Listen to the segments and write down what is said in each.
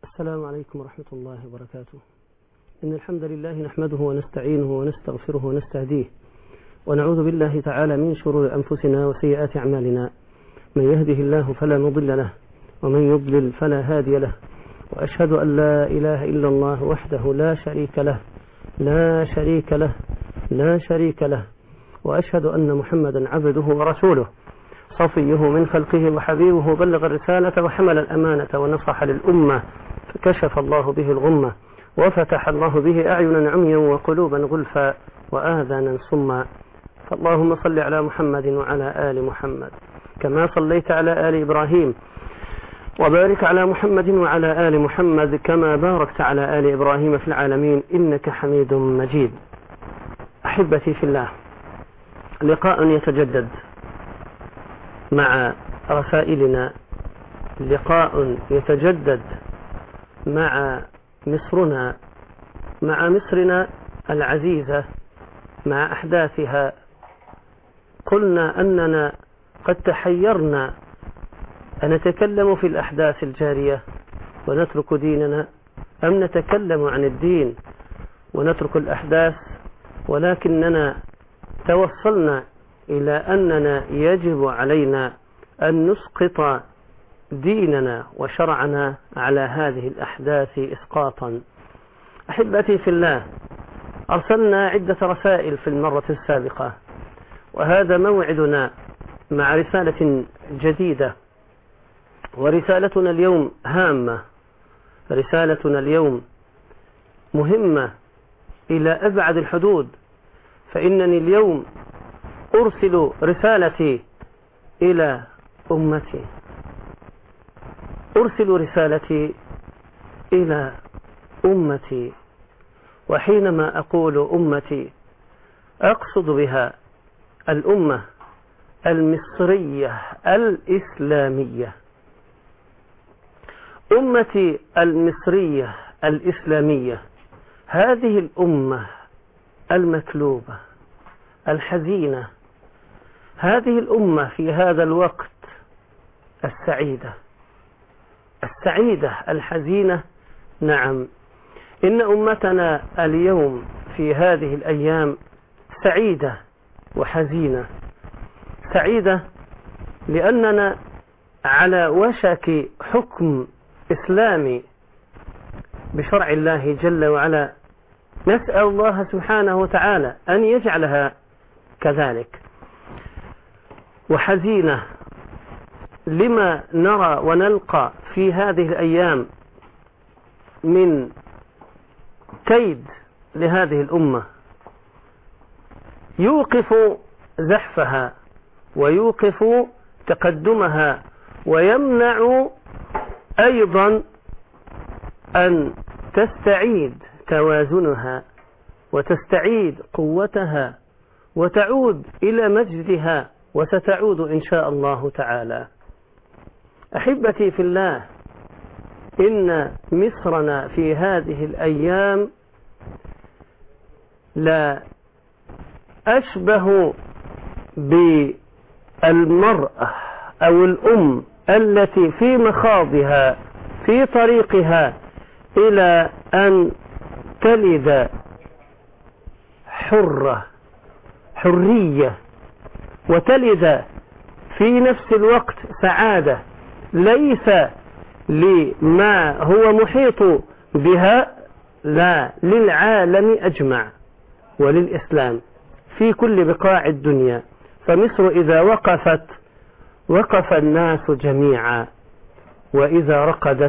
السلام عليكم ورحمة الله وبركاته. إن الحمد لله نحمده ونستعينه ونستغفره ونستهديه، ونعوذ بالله تعالى من شرور أنفسنا وسيئات أعمالنا. من يهده الله فلا مضل له، ومن يضلل فلا هادي له، وأشهد أن لا إله إلا الله وحده لا شريك له لا شريك له لا شريك له، وأشهد أن محمدا عبده ورسوله صفيه من خلقه وحبيبه، بلغ الرسالة وحمل الأمانة ونصح للأمة، فكشف الله به الغمة، وفتح الله به أعينا عميا وقلوبا غلفا وآذانا صما. فاللهم صل على محمد وعلى آل محمد كما صليت على آل إبراهيم، وبارك على محمد وعلى آل محمد كما باركت على آل إبراهيم في العالمين إنك حميد مجيد. أحبتي في الله، لقاء يتجدد مع رسائلنا، لقاء يتجدد مع مصرنا، مع مصرنا العزيزة، مع أحداثها. قلنا أننا قد تحيرنا أن نتكلم في الأحداث الجارية ونترك ديننا، أم نتكلم عن الدين ونترك الأحداث، ولكننا توصلنا إلى أننا يجب علينا أن نسقط ديننا وشرعنا على هذه الأحداث إسقاطا. أحبتي في الله، أرسلنا عدة رسائل في المرة السابقة، وهذا موعدنا مع رسالة جديدة، ورسالتنا اليوم هامة، رسالتنا اليوم مهمة إلى أبعد الحدود، فإنني اليوم أرسل رسالتي إلى أمتي، أرسل رسالتي إلى أمتي. وحينما أقول أمتي أقصد بها الأمة المصرية الإسلامية، أمتي المصرية الإسلامية، هذه الأمة المكلوبة الحزينة، هذه الأمة في هذا الوقت السعيدة الحزينة. نعم، إن أمتنا اليوم في هذه الأيام سعيدة وحزينة. سعيدة لأننا على وشك حكم إسلامي بشرع الله جل وعلا، نسأل الله سبحانه وتعالى أن يجعلها كذلك. وحزينة لما نرى ونلقى في هذه الأيام من كيد لهذه الأمة، يوقف زحفها ويوقف تقدمها، ويمنع أيضا أن تستعيد توازنها وتستعيد قوتها وتعود إلى مجدها، وستعود إن شاء الله تعالى. أحبتي في الله، إن مصرنا في هذه الأيام لا أشبه بالمرأة أو الأم التي في مخاضها في طريقها إلى أن تلد حرية، وتلد في نفس الوقت سعادة، ليس لما هو محيط بها، لا، للعالم أجمع وللإسلام في كل بقاع الدنيا. فمصر إذا وقفت وقف الناس جميعا، وإذا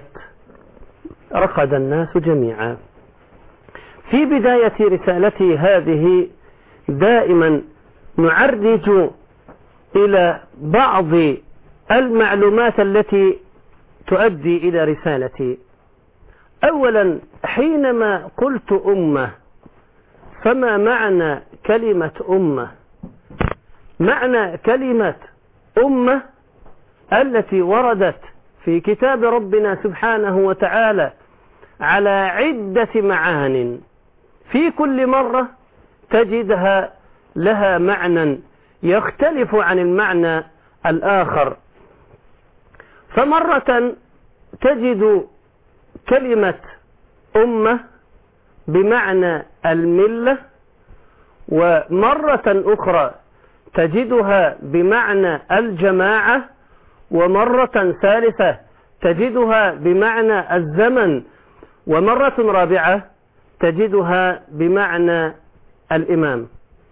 رقد الناس جميعا. في بداية رسالتي هذه دائما نعرج إلى بعض المعلومات التي تؤدي إلى رسالتي. أولا، حينما قلت أمة، فما معنى كلمة أمة؟ معنى كلمة أمة التي وردت في كتاب ربنا سبحانه وتعالى على عدة معان، في كل مرة تجدها لها معنى يختلف عن المعنى الآخر. فمرة تجد كلمة أمة بمعنى الملة، ومرة أخرى تجدها بمعنى الجماعة، ومرة ثالثة تجدها بمعنى الزمن، ومرة رابعة تجدها بمعنى الإمام.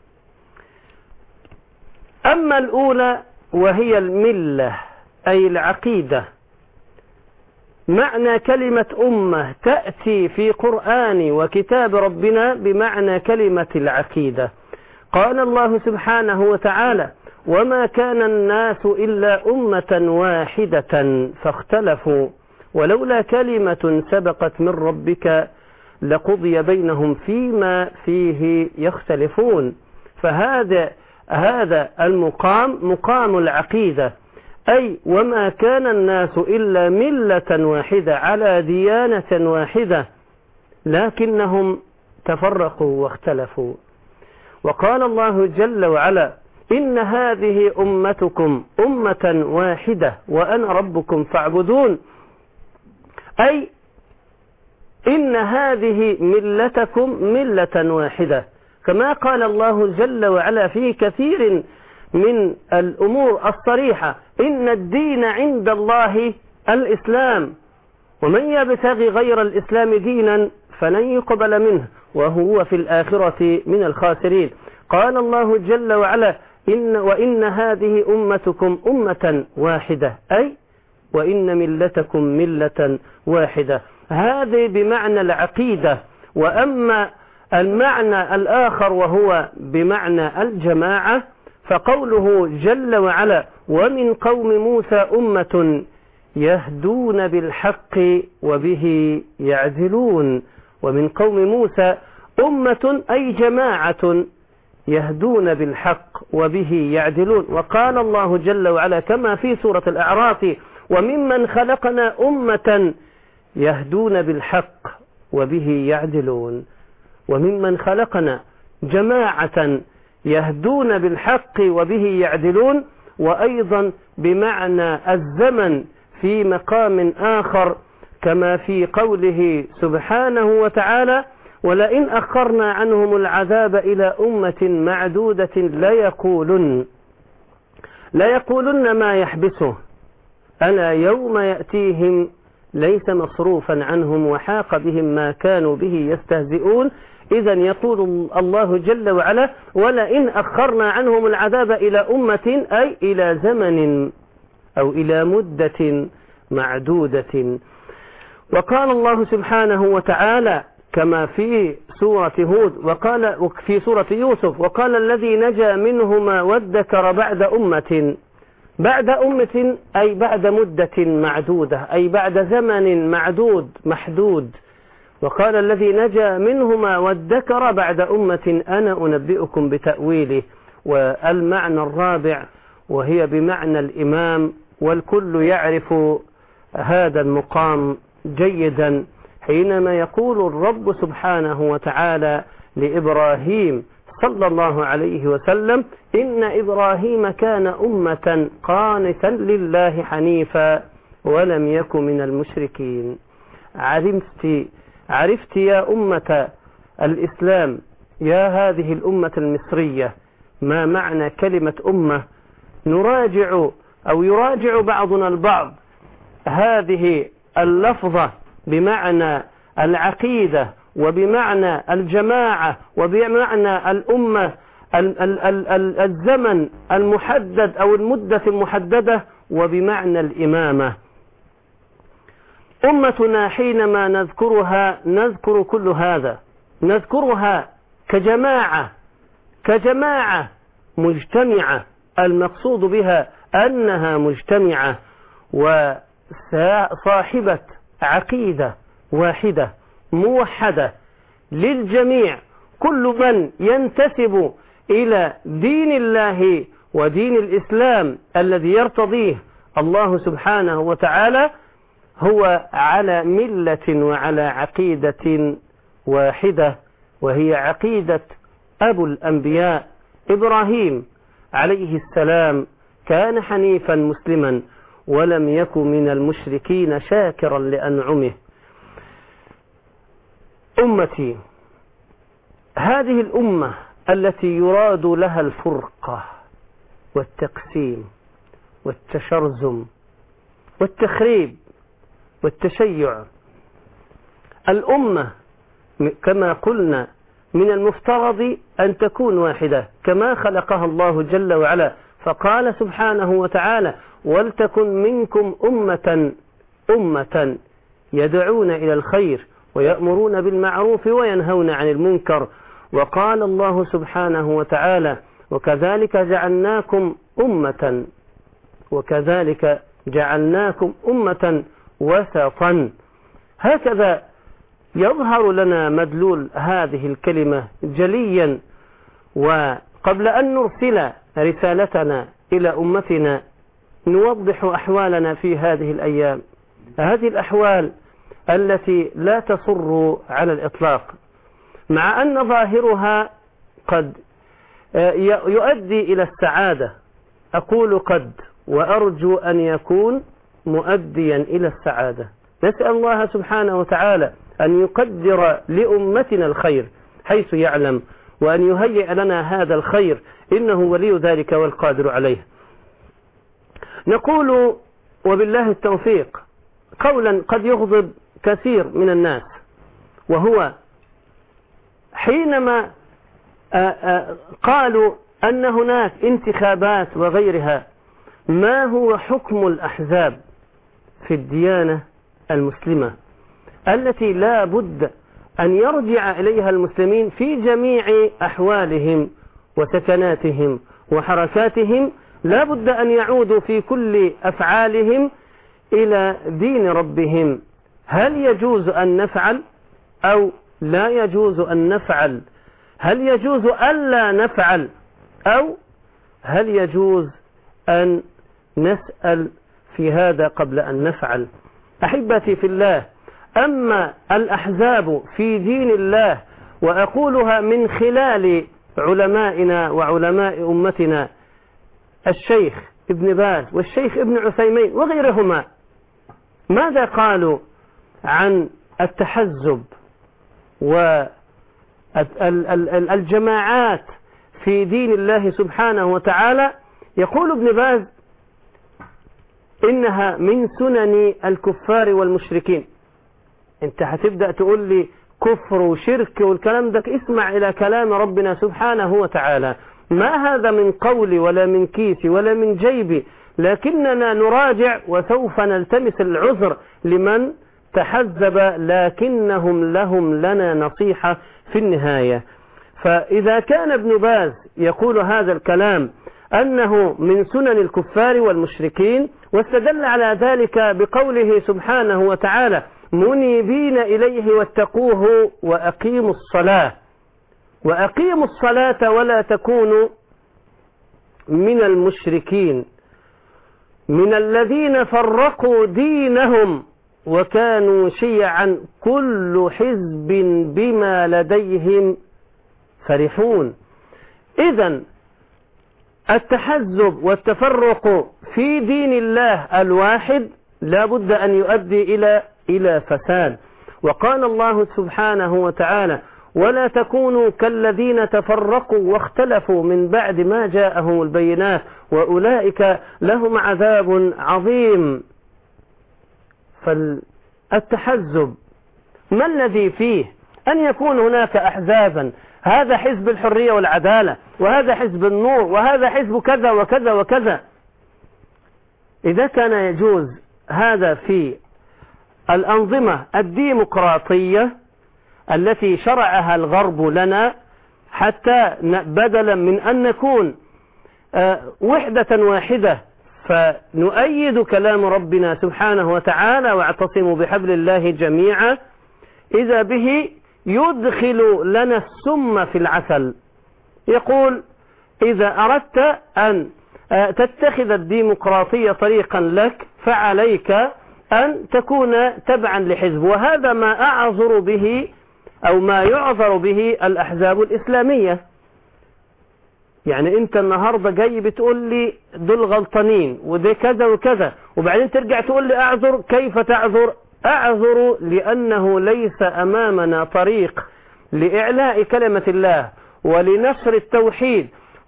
أما الأولى وهي الملة أي العقيدة، معنى كلمة أمة تأتي في قرآن وكتاب ربنا بمعنى كلمة العقيدة. قال الله سبحانه وتعالى: وما كان الناس إلا أمة واحدة فاختلفوا ولولا كلمة سبقت من ربك لقضي بينهم فيما فيه يختلفون. فهذا مقام العقيدة، أي وما كان الناس إلا ملة واحدة على ديانة واحدة لكنهم تفرقوا واختلفوا. وقال الله جل وعلا: إن هذه أمتكم أمة واحدة وأنا ربكم فاعبدون، أي إن هذه ملتكم ملة واحدة، كما قال الله جل وعلا في كثير من الأمور الصريحة: إن الدين عند الله الإسلام ومن يبتغي غير الإسلام دينا فلن يقبل منه وهو في الآخرة من الخاسرين. قال الله جل وعلا: وإن هذه أمتكم أمة واحدة، أي وإن ملتكم ملة واحدة. هذه بمعنى العقيدة. وأما المعنى الآخر وهو بمعنى الجماعة، فقوله جل وعلا: ومن قوم موسى أمة يهدون بالحق وبه يعدلون. ومن قوم موسى أمة أي جماعة يهدون بالحق وبه يعدلون. وقال الله جل وعلا كما في سورة الأعراف: وممن خلقنا أمة يهدون بالحق وبه يعدلون. وممن خلقنا جماعة يهدون بالحق وبه يعدلون. وأيضا بمعنى الزمن في مقام آخر كما في قوله سبحانه وتعالى: ولئن أخرنا عنهم العذاب إلى أمة معدودة ليقولن ما يحبسه ألا يوم يأتيهم ليس مصروفا عنهم وحاق بهم ما كانوا به يستهزئون. إذا يقول الله جل وعلا: ولئن أخرنا عنهم العذاب إلى أمة، أي إلى زمن أو إلى مدة معدودة. وقال الله سبحانه وتعالى كما في سورة هود وقال في سورة يوسف: وقال الذي نجا منهما وادكر بعد أمة أي بعد مدة معدودة، أي بعد زمن محدود. وقال الذي نجا منهما وادكر بعد أمة أنا أنبئكم بتأويله. والمعنى الرابع وهي بمعنى الإمام، والكل يعرف هذا المقام جيدا حينما يقول الرب سبحانه وتعالى لإبراهيم صلى الله عليه وسلم: إن إبراهيم كان أمة قانتا لله حنيفا ولم يك من المشركين. عرفت يا أمة الإسلام، يا هذه الأمة المصرية، ما معنى كلمة أمة؟ يراجع بعضنا البعض هذه اللفظة بمعنى العقيدة وبمعنى الجماعة وبمعنى الأمة، الزمن المحدد أو المدة المحددة، وبمعنى الإمامة. أمتنا حينما نذكرها نذكر كل هذا، نذكرها كجماعة مجتمعة، المقصود بها أنها مجتمعة وصاحبة عقيدة واحدة موحدة للجميع. كل من ينتسب إلى دين الله ودين الإسلام الذي يرتضيه الله سبحانه وتعالى هو على ملة وعلى عقيدة واحدة، وهي عقيدة أبو الأنبياء إبراهيم عليه السلام. كان حنيفا مسلما ولم يكن من المشركين شاكرا لأنعمه. أمتي، هذه الأمة التي يراد لها الفرقة والتقسيم والتشرذم والتخريب والتشيع، الأمة كما قلنا من المفترض أن تكون واحدة كما خلقها الله جل وعلا، فقال سبحانه وتعالى: ولتكن منكم أمة يدعون إلى الخير ويأمرون بالمعروف وينهون عن المنكر. وقال الله سبحانه وتعالى: وكذلك جعلناكم أمة وسطا. هكذا يظهر لنا مدلول هذه الكلمة جليا. وقبل أن نرسل رسالتنا إلى أمتنا نوضح أحوالنا في هذه الأيام، هذه الأحوال التي لا تسر على الإطلاق، مع أن ظاهرها قد يؤدي إلى السعادة. أقول قد، وأرجو أن يكون مؤديا إلى السعادة. نسأل الله سبحانه وتعالى أن يقدر لأمتنا الخير حيث يعلم، وأن يهيئ لنا هذا الخير، إنه ولي ذلك والقادر عليه. نقول وبالله التوفيق قولا قد يغضب كثير من الناس، وهو حينما قالوا أن هناك انتخابات وغيرها، ما هو حكم الأحزاب في الديانة المسلمة التي لا بد أن يرجع إليها المسلمين في جميع أحوالهم وسكناتهم وحركاتهم؟ لا بد أن يعودوا في كل أفعالهم إلى دين ربهم. هل يجوز أن نفعل أو لا يجوز أن نفعل؟ هل يجوز ألا نفعل أو هل يجوز أن نسأل في هذا قبل أن نفعل؟ أحبتي في الله، أما الأحزاب في دين الله، وأقولها من خلال علمائنا وعلماء أمتنا الشيخ ابن باز والشيخ ابن عثيمين وغيرهما، ماذا قالوا عن التحزب والجماعات في دين الله سبحانه وتعالى؟ يقول ابن باز: إنها من سنن الكفار والمشركين. انت هتبدأ تقول لي كفر وشرك والكلام ده، اسمع إلى كلام ربنا سبحانه وتعالى. ما هذا من قولي ولا من كيسي ولا من جيبي، لكننا نراجع وسوف نلتمس العذر لمن تحزب، لكنهم لهم لنا نصيحة في النهاية. فإذا كان ابن باز يقول هذا الكلام أنه من سنن الكفار والمشركين، واستدل على ذلك بقوله سبحانه وتعالى: منيبين إليه واتقوه وأقيموا الصلاة ولا تكونوا من المشركين من الذين فرقوا دينهم وكانوا شيعا كل حزب بما لديهم فرحون. إذن التحزب والتفرق في دين الله الواحد لا بد أن يؤدي إلى فساد. وقال الله سبحانه وتعالى: ولا تكونوا كالذين تفرقوا واختلفوا من بعد ما جاءهم البينات وأولئك لهم عذاب عظيم. فالتحزب ما الذي فيه أن يكون هناك أحزابا، هذا حزب الحرية والعدالة، وهذا حزب النور، وهذا حزب كذا وكذا وكذا؟ إذا كان يجوز هذا في الأنظمة الديمقراطية التي شرعها الغرب لنا، حتى بدلا من أن نكون وحدة واحدة فنؤيد كلام ربنا سبحانه وتعالى واعتصموا بحبل الله جميعا، إذا به يدخل لنا السم في العسل. يقول: إذا أردت أن تتخذ الديمقراطية طريقا لك فعليك أن تكون تبعا لحزب. وهذا ما أعذر به أو ما يعذر به الأحزاب الإسلامية. يعني أنت النهاردة جاي بتقول لي دول غلطانين وده كذا وكذا، وبعدين ترجع تقول لي أعذر. كيف تعذر أعذر لأنه ليس أمامنا طريق لإعلاء كلمة الله ولنشر التوحيد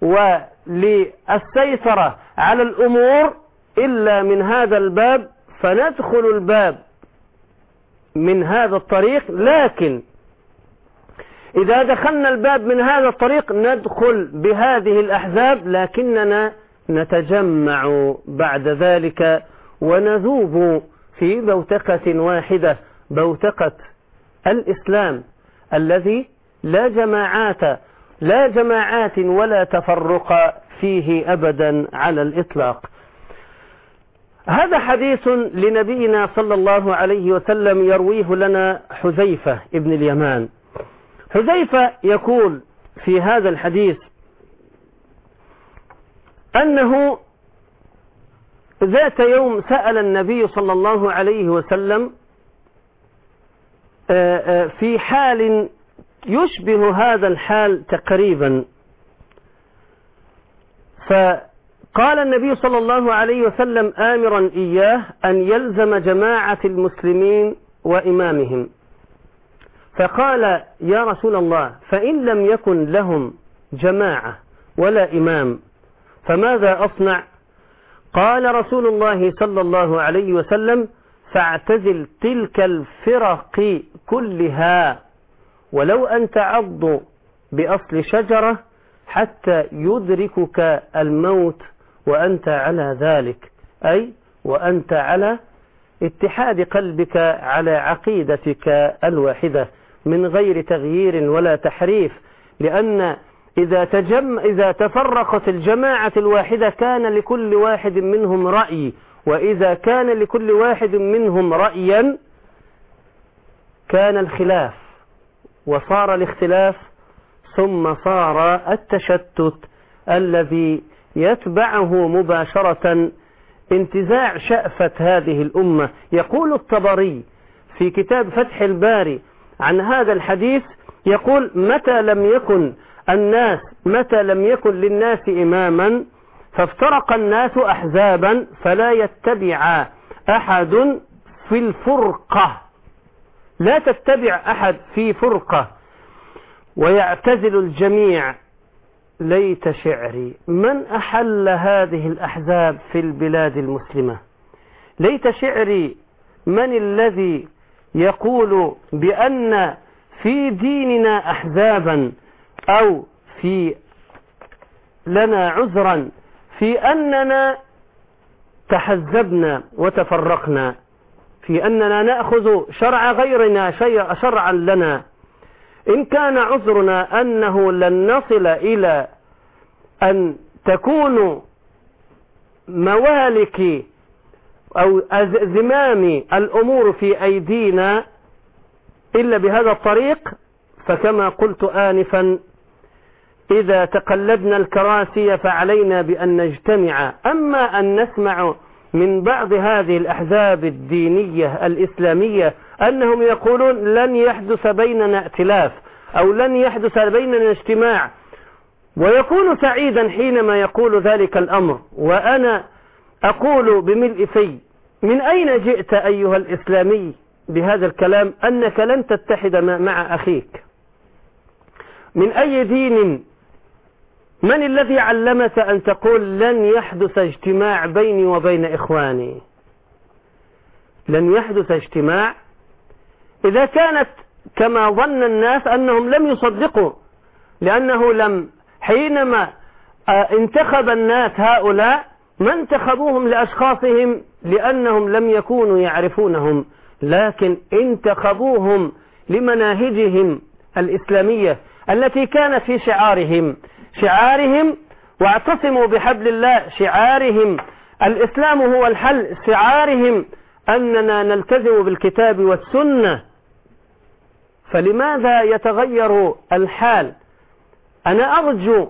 وللسيطرة على الأمور إلا من هذا الباب، فندخل الباب من هذا الطريق. لكن إذا دخلنا الباب من هذا الطريق ندخل بهذه الأحزاب، لكننا نتجمع بعد ذلك ونذوب في بوتقة واحدة، بوتقة الإسلام الذي لا جماعات ولا تفرق فيه أبدا على الإطلاق. هذا حديث لنبينا صلى الله عليه وسلم يرويه لنا حذيفة ابن اليمان. حذيفة يقول في هذا الحديث أنه ذات يوم سأل النبي صلى الله عليه وسلم في حال يشبه هذا الحال تقريبا، فقال النبي صلى الله عليه وسلم آمرا إياه أن يلزم جماعة المسلمين وإمامهم، فقال يا رسول الله فإن لم يكن لهم جماعة ولا إمام فماذا أصنع؟ قال رسول الله صلى الله عليه وسلم فاعتزل تلك الفرق كلها ولو أن تعض بأصل شجرة حتى يدركك الموت وأنت على ذلك، أي وأنت على اتحاد قلبك على عقيدتك الواحدة من غير تغيير ولا تحريف. لأن إذا تفرقت الجماعة الواحدة كان لكل واحد منهم رأي، وإذا كان لكل واحد منهم رأيا كان الخلاف، وصار الاختلاف ثم صار التشتت الذي يتبعه مباشرة انتزاع شأفة هذه الأمة. يقول الطبري في كتاب فتح الباري عن هذا الحديث، يقول متى لم يكن للناس إماما فافترق الناس أحزابا فلا يتبع أحد في الفرقة، لا تتبع أحد في فرقة ويعتزل الجميع. ليت شعري من أحل هذه الأحزاب في البلاد المسلمة، ليت شعري من الذي يقول بأن في ديننا أحزابا أو في لنا عذرا في أننا تحزبنا وتفرقنا، في أننا نأخذ شرع غيرنا شرعا لنا. إن كان عذرنا أنه لن نصل إلى أن تكون موالك أو زمام الأمور في أيدينا إلا بهذا الطريق، فكما قلت آنفا إذا تقلدنا الكراسي فعلينا بأن نجتمع. أما أن نسمع من بعض هذه الأحزاب الدينية الإسلامية أنهم يقولون لن يحدث بيننا ائتلاف أو لن يحدث بيننا اجتماع، ويكون سعيدا حينما يقول ذلك الأمر، وأنا أقول بملء في من أين جئت أيها الإسلامي بهذا الكلام أنك لن تتحد مع أخيك؟ من أي دين؟ من الذي علمك أن تقول لن يحدث اجتماع بيني وبين إخواني؟ لن يحدث اجتماع إذا كانت كما ظن الناس أنهم لم يصدقوا، لأنه حينما انتخب الناس هؤلاء ما انتخبوهم لأشخاصهم لأنهم لم يكونوا يعرفونهم، لكن انتخبوهم لمناهجهم الإسلامية التي كانت في شعارهم واعتصموا بحبل الله، شعارهم الإسلام هو الحل، شعارهم أننا نلتزم بالكتاب والسنة. فلماذا يتغير الحال؟ أنا أرجو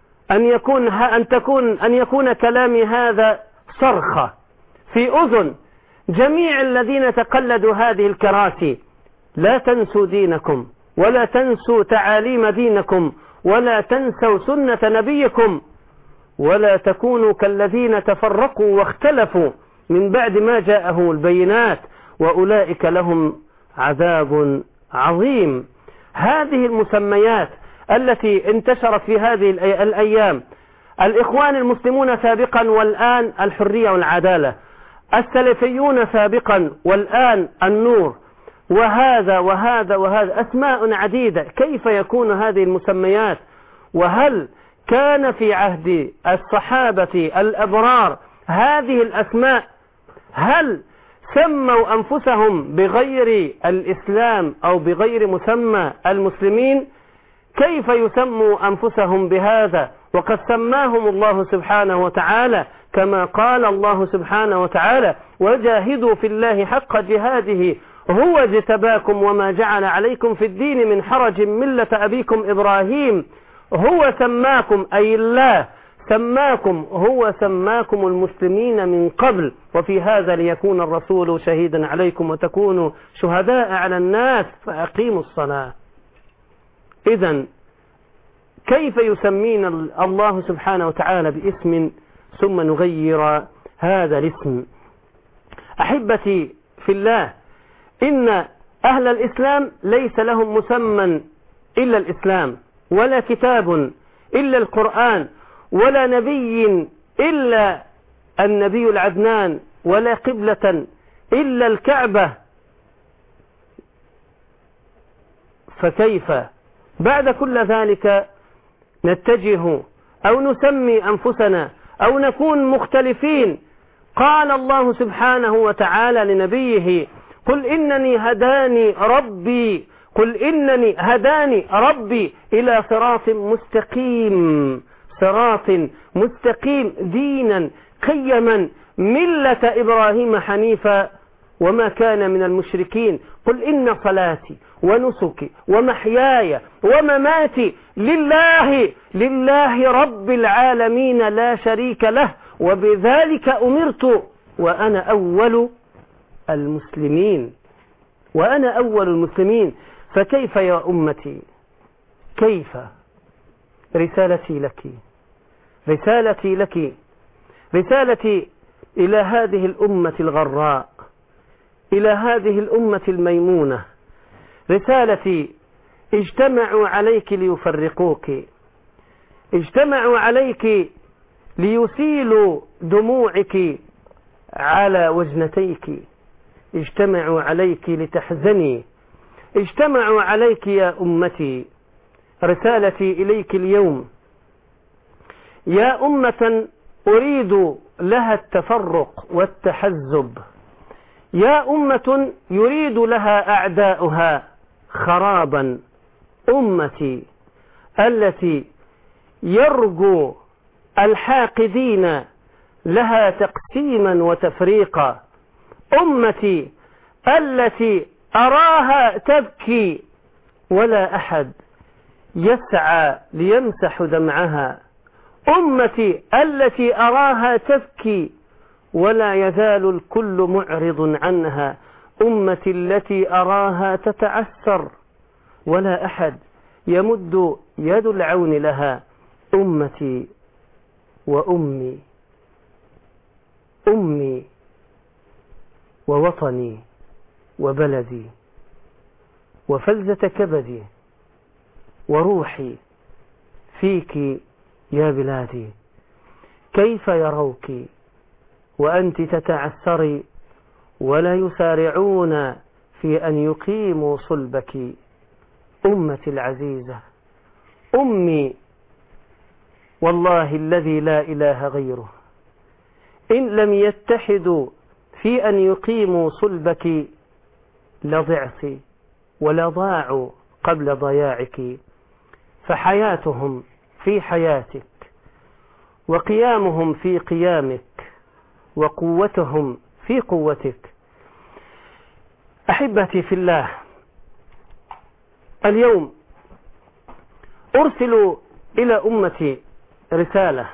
أن يكون كلامي هذا صرخة في أذن جميع الذين تقلدوا هذه الكراسي. لا تنسوا دينكم ولا تنسوا تعاليم دينكم ولا تنسوا سنة نبيكم، ولا تكونوا كالذين تفرقوا واختلفوا من بعد ما جاءهم البينات وأولئك لهم عذاب عظيم. هذه المسميات التي انتشرت في هذه الأيام، الإخوان المسلمون سابقا والآن الحرية والعدالة، السلفيون سابقا والآن النور، وهذا وهذا وهذا، أسماء عديدة. كيف يكون هذه المسميات؟ وهل كان في عهد الصحابة الأبرار هذه الأسماء؟ هل سموا أنفسهم بغير الإسلام أو بغير مسمى المسلمين؟ كيف يسموا أنفسهم بهذا وقد سماهم الله سبحانه وتعالى كما قال الله سبحانه وتعالى: وجاهدوا في الله حق جهاده هو اجتباكم وما جعل عليكم في الدين من حرج ملة أبيكم إبراهيم. هو سماكم، أي الله سماكم، هو سماكم المسلمين من قبل، وفي هذا ليكون الرسول شهيدا عليكم وتكونوا شهداء على الناس فأقيموا الصلاة. إذن كيف يسمينا الله سبحانه وتعالى باسم ثم نغير هذا الاسم؟ أحبتي في الله، إن أهل الإسلام ليس لهم مسمى إلا الإسلام، ولا كتاب إلا القرآن، ولا نبي إلا النبي العدنان، ولا قبلة إلا الكعبة. فكيف بعد كل ذلك نتجه أو نسمي أنفسنا أو نكون مختلفين؟ قال الله سبحانه وتعالى لنبيه: قل إنني هداني ربي إلى صراط مستقيم دينا قيما ملة إبراهيم حنيفا وما كان من المشركين. قل إن صلاتي ونسكي ومحياي ومماتي لله رب العالمين لا شريك له وبذلك أمرت وأنا أول المسلمين. فكيف يا أمتي؟ كيف؟ رسالتي لك إلى هذه الأمة الغراء، إلى هذه الأمة الميمونة، رسالتي: اجتمعوا عليك ليفرقوك، اجتمعوا عليك ليسيلوا دموعك على وجنتيك، اجتمعوا عليك لتحزني، اجتمعوا عليك يا أمتي. رسالتي إليك اليوم يا أمة أريد لها التفرق والتحزب، يا أمة يريد لها أعداؤها خرابا، أمتي التي يرجو الحاقدين لها تقسيما وتفريقا، أمتي التي أراها تبكي ولا أحد يسعى ليمسح دمعها، أمتي التي أراها تبكي ولا يزال الكل معرض عنها، أمتي التي أراها تتعسر ولا أحد يمد يد العون لها، أمتي وأمي، أمي ووطني وبلدي وفلذة كبدي وروحي فيك يا بلادي. كيف يروك وأنت تتعثري ولا يسارعون في أن يقيموا صلبك؟ أمتي العزيزة، أمي والله الذي لا إله غيره، إن لم يتحدوا في أن يقيموا صلبك لضعت ولضاعوا قبل ضياعك، فحياتهم في حياتك وقيامهم في قيامك وقوتهم في قوتك. أحبتي في الله، اليوم أرسل إلى أمتي رسالة،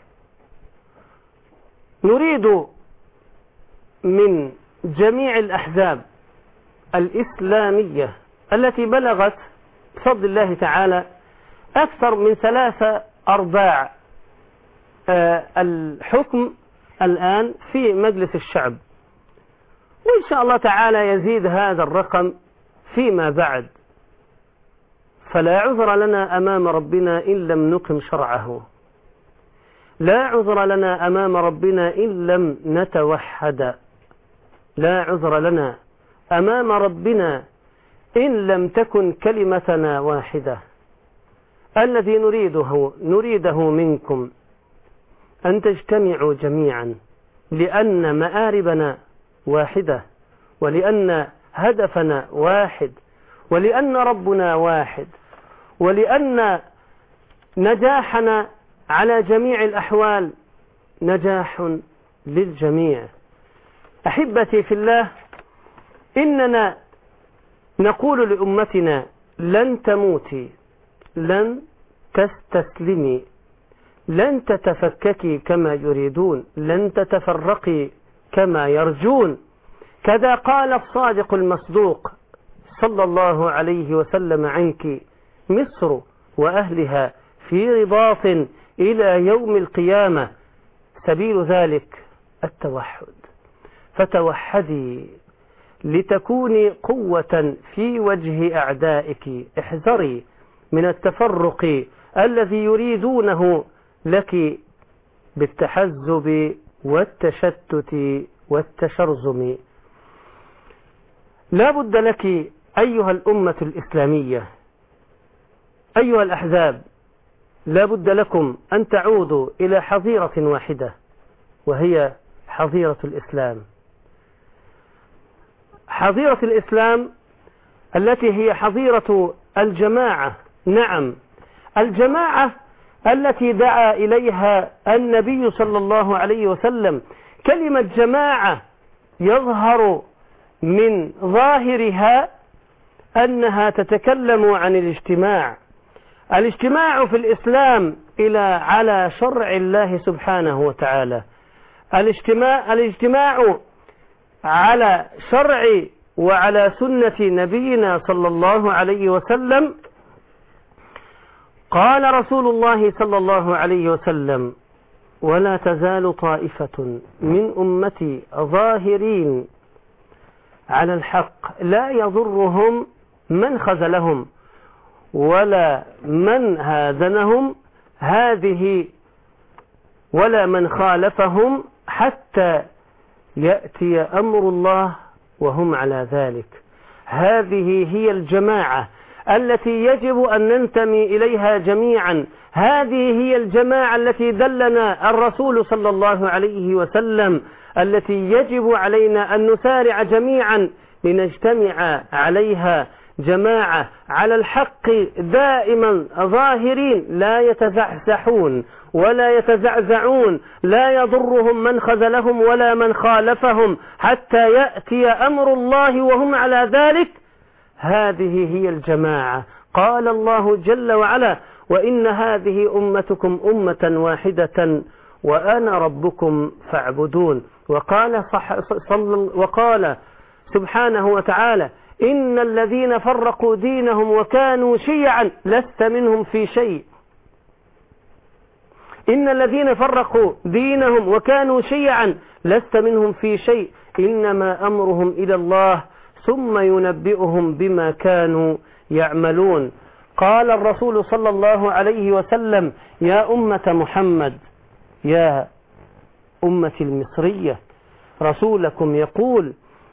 نريد من جميع الأحزاب الإسلامية التي بلغت بفضل الله تعالى أكثر من 3/4 الحكم الآن في مجلس الشعب، وإن شاء الله تعالى يزيد هذا الرقم فيما بعد، فلا عذر لنا أمام ربنا إن لم نقم شرعه، لا عذر لنا أمام ربنا إن لم نتوحد، لا عذر لنا أمام ربنا إن لم تكن كلمتنا واحدة. الذي نريده منكم أن تجتمعوا جميعا، لأن مآربنا واحدة، ولأن هدفنا واحد، ولأن ربنا واحد، ولأن نجاحنا على جميع الأحوال نجاح للجميع. أحبتي في الله، إننا نقول لأمتنا: لن تموتي، لن تستسلمي، لن تتفككي كما يريدون، لن تتفرقي كما يرجون. كذا قال الصادق المصدوق صلى الله عليه وسلم عنك: مصر وأهلها في رباط إلى يوم القيامة، سبيل ذلك التوحد. فتوحدي لتكوني قوة في وجه أعدائك. احذري من التفرق الذي يريدونه لك بالتحزب والتشتت والتشرذم. لا بد لك أيها الأمة الإسلامية، أيها الأحزاب، لا بد لكم أن تعودوا إلى حظيرة واحدة، وهي حظيرة الإسلام. حظيرة الإسلام التي هي حظيرة الجماعة. نعم، الجماعة التي دعا إليها النبي صلى الله عليه وسلم. كلمة جماعة يظهر من ظاهرها أنها تتكلم عن الاجتماع. الاجتماع في الإسلام على شرع الله سبحانه وتعالى، الاجتماع على شرع وعلى سنة نبينا صلى الله عليه وسلم. قال رسول الله صلى الله عليه وسلم: ولا تزال طائفة من أمتي ظاهرين على الحق لا يضرهم من خذلهم ولا من هادنهم هذه ولا من خالفهم حتى يأتي أمر الله وهم على ذلك. هذه هي الجماعة التي يجب أن ننتمي إليها جميعا. هذه هي الجماعة التي دلنا الرسول صلى الله عليه وسلم، التي يجب علينا أن نسارع جميعا لنجتمع عليها جماعة على الحق دائما ظاهرين، لا يتزحزحون ولا يتزعزعون، لا يضرهم من خذلهم ولا من خالفهم حتى يأتي أمر الله وهم على ذلك. هذه هي الجماعة. قال الله جل وعلا: وإن هذه أمتكم أمة واحدة وأنا ربكم فاعبدون. وقال سبحانه وتعالى: إن الذين فرقوا دينهم وكانوا شيعا لست منهم في شيء. إن الذين فرقوا دينهم وكانوا شيعا لست منهم في شيء، إنما أمرهم إلى الله ثم ينبئهم بما كانوا يعملون. قال الرسول صلى الله عليه وسلم: يا أمة محمد، يا أمة المصرية، رسولكم يقول: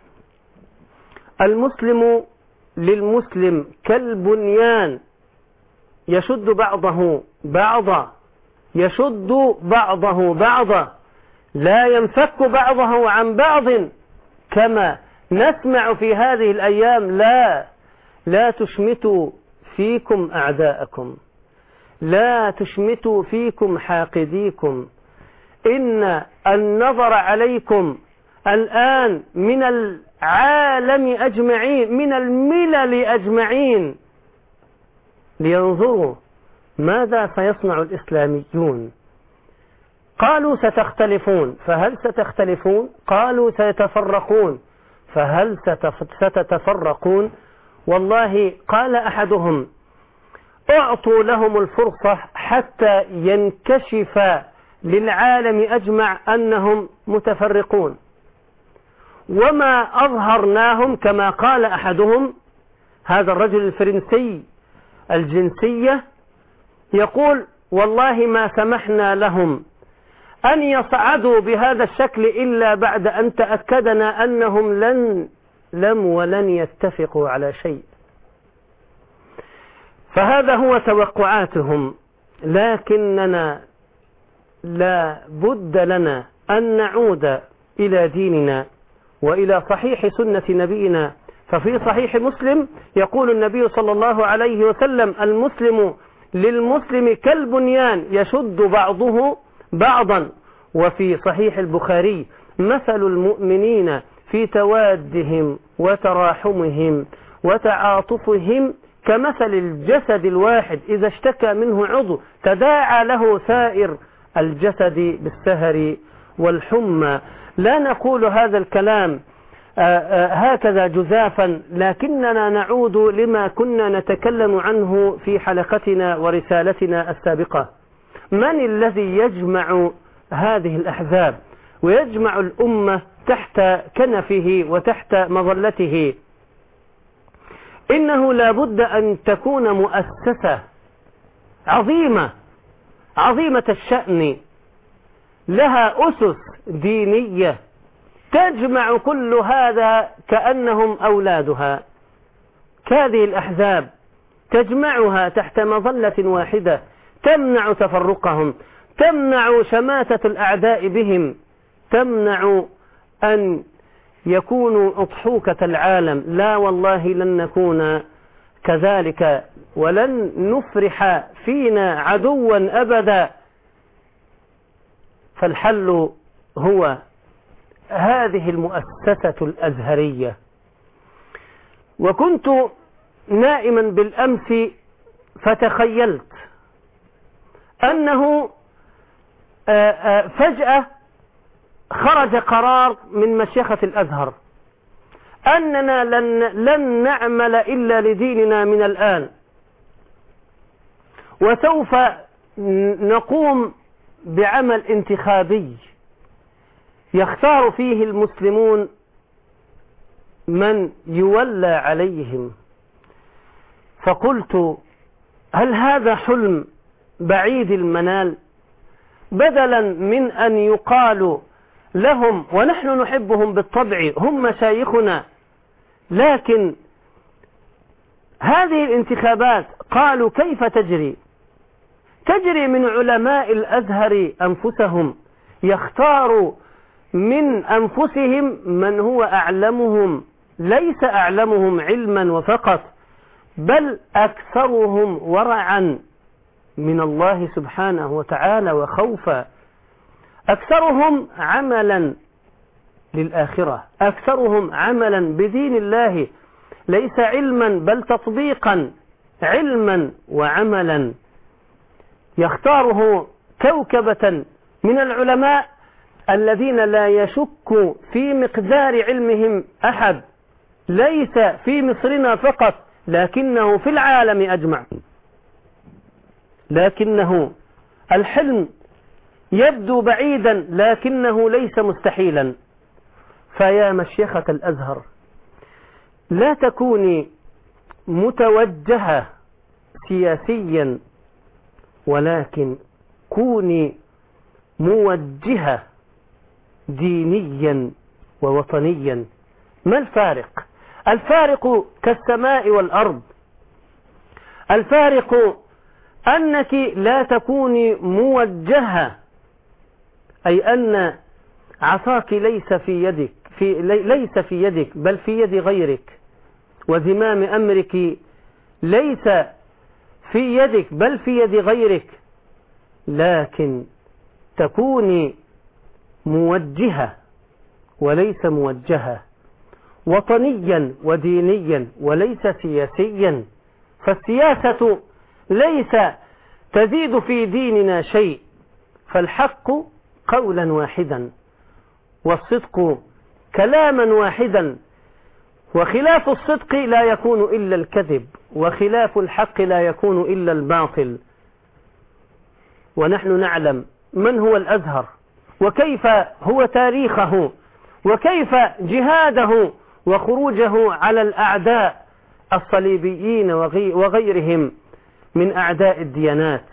المسلم للمسلم كالبنيان يشد بعضه بعضا، يشد بعضه بعضا، لا ينفك بعضه عن بعض. كما نسمع في هذه الأيام: لا تشمتوا فيكم أعداءكم، لا تشمتوا فيكم حاقديكم. إن النظر عليكم الآن من العالم أجمعين، من الملل أجمعين، لينظروا ماذا سيصنع الإسلاميون. قالوا ستختلفون، فهل ستختلفون؟ قالوا سيتفرقون، فهل ستتفرقون؟ والله قال أحدهم: اعطوا لهم الفرصة حتى ينكشف للعالم أجمع أنهم متفرقون، وما أظهرناهم كما قال أحدهم، هذا الرجل الفرنسي الجنسية، يقول والله ما سمحنا لهم أن يصعدوا بهذا الشكل إلا بعد أن تأكدنا أنهم لن يتفقوا على شيء. فهذا هو توقعاتهم، لكننا لا بد لنا أن نعود إلى ديننا وإلى صحيح سنة نبينا. ففي صحيح مسلم يقول النبي صلى الله عليه وسلم: المسلم للمسلم كالبنيان يشد بعضه بعضا. وفي صحيح البخاري: مثل المؤمنين في توادهم وتراحمهم وتعاطفهم كمثل الجسد الواحد إذا اشتكى منه عضو تداعى له سائر الجسد بالسهر والحمى. لا نقول هذا الكلام هكذا جزافا، لكننا نعود لما كنا نتكلم عنه في حلقتنا ورسالتنا السابقة. من الذي يجمع هذه الأحزاب ويجمع الأمة تحت كنفه وتحت مظلته؟ إنه لا بد أن تكون مؤسسة عظيمة الشأن، لها أسس دينية تجمع كل هذا كأنهم أولادها. هذه الأحزاب تجمعها تحت مظلة واحدة، تمنع تفرقهم، تمنع شماتة الأعداء بهم، تمنع أن يكونوا أضحوكة العالم. لا والله لن نكون كذلك، ولن نفرح فينا عدوا أبدا. فالحل هو هذه المؤسسة الأزهرية. وكنت نائما بالأمس فتخيلت أنه فجأة خرج قرار من مشيخة الأزهر أننا لن نعمل إلا لديننا من الآن، وسوف نقوم بعمل انتخابي يختار فيه المسلمون من يولى عليهم. فقلت: هل هذا حلم بعيد المنال؟ بدلا من أن يقال لهم، ونحن نحبهم بالطبع، هم مشايخنا، لكن هذه الانتخابات قالوا كيف تجري؟ تجري من علماء الأزهر أنفسهم، يختاروا من أنفسهم من هو أعلمهم، ليس أعلمهم علما وفقط، بل أكثرهم ورعا من الله سبحانه وتعالى وخوفا، أكثرهم عملا للآخرة، أكثرهم عملا بدين الله، ليس علما بل تطبيقا، علما وعملا. يختاره كوكبة من العلماء الذين لا يشك في مقدار علمهم أحد، ليس في مصرنا فقط لكنه في العالم أجمع. لكنه الحلم يبدو بعيدا لكنه ليس مستحيلا. فيا مشيخة الأزهر، لا تكوني متوجهة سياسيا، ولكن كوني موجهة دينيا ووطنيا. ما الفارق؟ الفارق كالسماء والأرض. الفارق أنك لا تكوني موجهة، أي أن عصاك ليس في يدك بل في يد غيرك، وزمام أمرك ليس في يدك بل في يد غيرك، لكن تكوني موجهة وليس موجهة، وطنيا ودينيا وليس سياسيا. فالسياسة ليس تزيد في ديننا شيء، فالحق قولا واحدا، والصدق كلاما واحدا، وخلاف الصدق لا يكون إلا الكذب، وخلاف الحق لا يكون إلا الباطل. ونحن نعلم من هو الأزهر، وكيف هو تاريخه، وكيف جهاده وخروجه على الأعداء الصليبيين وغيرهم من أعداء الديانات.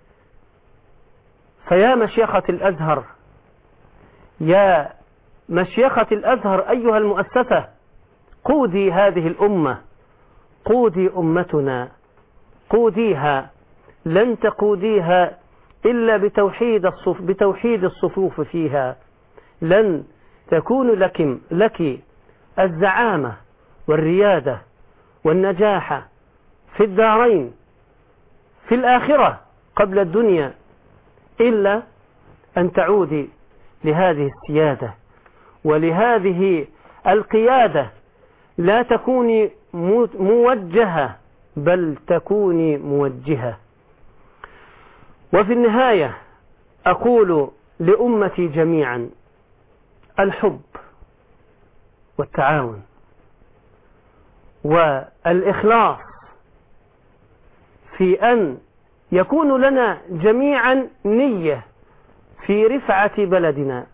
فيا مشيخة الأزهر، يا مشيخة الأزهر أيها المؤسسة، قودي هذه الأمة، قودي أمتنا، قوديها. لن تقوديها إلا بتوحيد الصفوف فيها. لن تكون لك الزعامة والريادة والنجاح في الدارين في الآخرة قبل الدنيا إلا أن تعودي لهذه السيادة ولهذه القيادة. لا تكوني موجهة بل تكوني موجهة. وفي النهاية أقول لأمتي جميعا: الحب والتعاون والإخلاص في أن يكون لنا جميعا نية في رفعة بلدنا.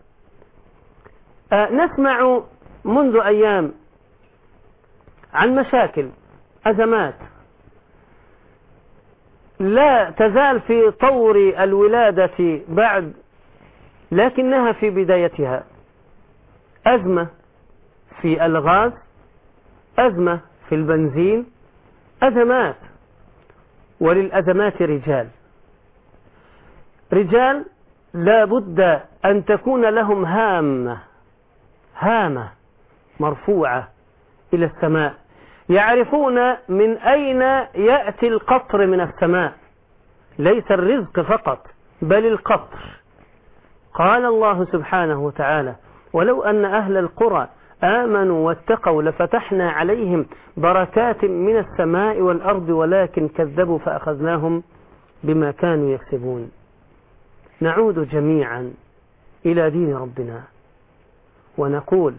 نسمع منذ أيام عن مشاكل، أزمات لا تزال في طور الولادة بعد، لكنها في بدايتها. أزمة في الغاز، أزمة في البنزين، أزمات. وللأزمات رجال لا بد أن تكون لهم هامة مرفوعة إلى السماء، يعرفون من أين يأتي القطر من السماء، ليس الرزق فقط بل القطر. قال الله سبحانه وتعالى: ولو أن أهل القرى آمنوا واتقوا لفتحنا عليهم بركات من السماء والأرض ولكن كذبوا فأخذناهم بما كانوا يكسبون. نعود جميعا إلى دين ربنا ونقول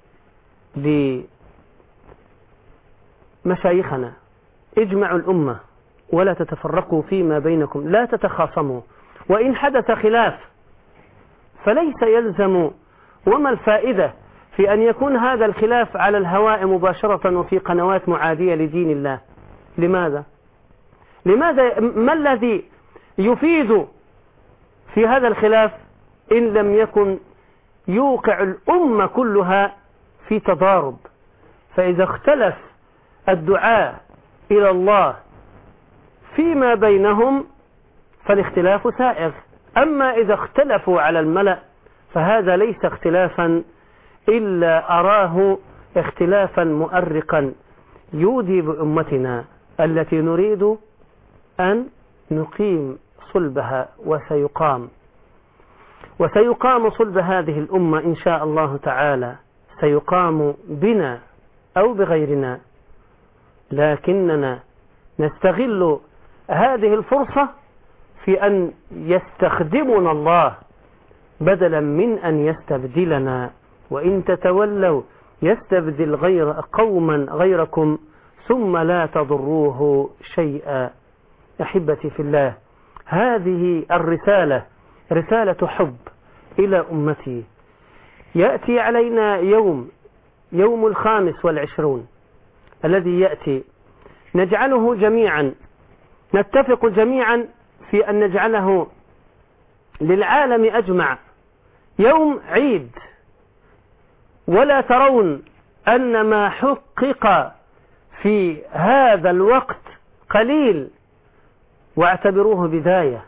لمشايخنا: اجمعوا الأمة ولا تتفرقوا فيما بينكم، لا تتخاصموا، وإن حدث خلاف فليس يلزم، وما الفائدة في أن يكون هذا الخلاف على الهواء مباشرة وفي قنوات معادية لدين الله؟ لماذا؟ ما الذي يفيد في هذا الخلاف إن لم يكن يوقع الأمة كلها في تضارب؟ فإذا اختلف الدعاء إلى الله فيما بينهم فالاختلاف سائغ، أما إذا اختلفوا على الملأ فهذا ليس اختلافا إلا أراه اختلافا مؤرقا يودي بأمتنا التي نريد أن نقيم صلبها، وسيقام صلب هذه الأمة إن شاء الله تعالى، سيقام بنا أو بغيرنا، لكننا نستغل هذه الفرصة في أن يستخدمنا الله بدلا من أن يستبدلنا. وإن تتولوا يستبدل قوما غيركم ثم لا تضروه شيئا. أحبتي في الله، هذه الرسالة رسالة حب إلى أمتي. يأتي علينا يوم 25 الذي يأتي، نجعله جميعا، نتفق جميعا في أن نجعله للعالم أجمع يوم عيد، ولا ترون أن ما حقق في هذا الوقت قليل، واعتبروه بداية.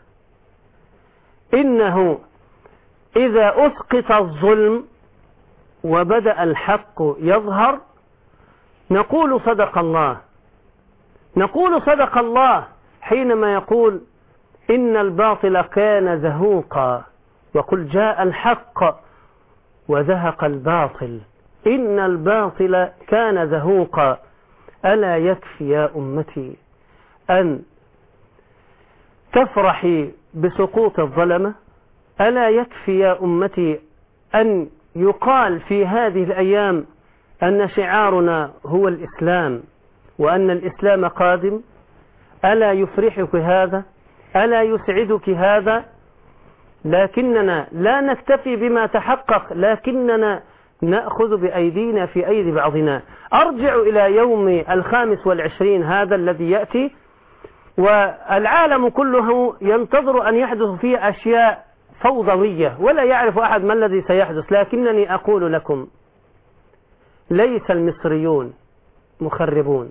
إنه إذا أسقط الظلم وبدأ الحق يظهر نقول صدق الله، نقول صدق الله حينما يقول: إن الباطل كان زهوقا وقل جاء الحق وزهق الباطل إن الباطل كان زهوقا. ألا يكفي يا أمتي أن تفرحي بسقوط الظلمة؟ ألا يكفي يا أمتي أن يقال في هذه الأيام أن شعارنا هو الإسلام وأن الإسلام قادم؟ ألا يفرحك هذا؟ ألا يسعدك هذا؟ لكننا لا نكتفي بما تحقق، لكننا نأخذ بأيدينا في أيدي بعضنا. أرجع إلى يوم 25 هذا الذي يأتي، والعالم كله ينتظر أن يحدث فيه أشياء فوضوية ولا يعرف أحد ما الذي سيحدث، لكنني أقول لكم ليس المصريون مخربون،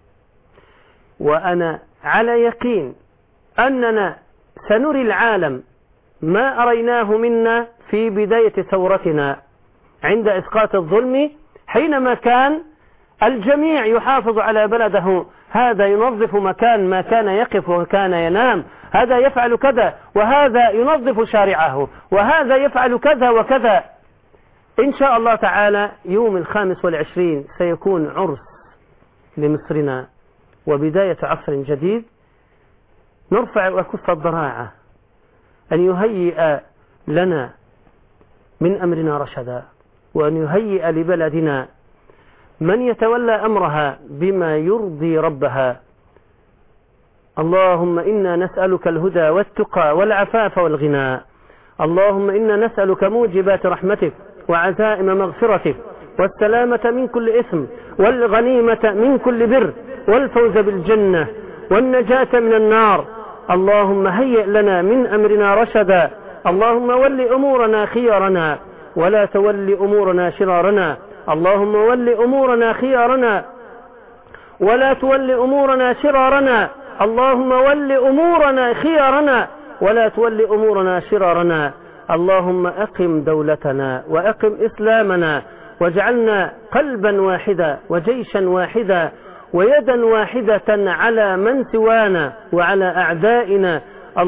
وأنا على يقين أننا سنري العالم ما أريناه منا في بداية ثورتنا عند إسقاط الظلم، حينما كان الجميع يحافظ على بلده، هذا ينظف مكان ما كان يقف وكان ينام، هذا يفعل كذا، وهذا ينظف شارعه، وهذا يفعل كذا وكذا. إن شاء الله تعالى يوم 25 سيكون عرس لمصرنا وبداية عصر جديد. نرفع وكف الضراعة أن يهيئ لنا من أمرنا رشدا، وأن يهيئ لبلدنا من يتولى أمرها بما يرضي ربها. اللهم إنا نسألك الهدى والتقى والعفاف والغنى. اللهم إنا نسألك موجبات رحمتك وعزائم مغفرتك والسلامة من كل إثم والغنيمة من كل بر والفوز بالجنة والنجاة من النار. اللهم هيئ لنا من أمرنا رشدا. اللهم ول أمورنا خيارنا ولا تول أمورنا شرارنا. اللهم ول أمورنا خيارنا ولا تول أمورنا شرارنا. اللهم ول أمورنا خيارنا ولا تول أمورنا شرارنا. اللهم أقم دولتنا وأقم إسلامنا، واجعلنا قلبا واحدا وجيشا واحدا ويدا واحدة على من سوانا وعلى أعدائنا.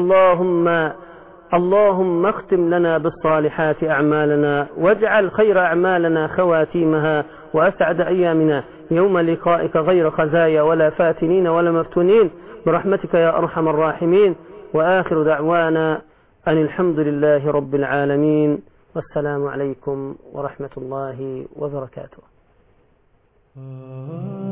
اللهم اختم لنا بالصالحات أعمالنا، واجعل خير أعمالنا خواتيمها، وأسعد أيامنا يوم لقائك غير خزايا ولا فاتنين ولا مفتونين برحمتك يا أرحم الراحمين. وآخر دعوانا أن الحمد لله رب العالمين، والسلام عليكم ورحمة الله وبركاته.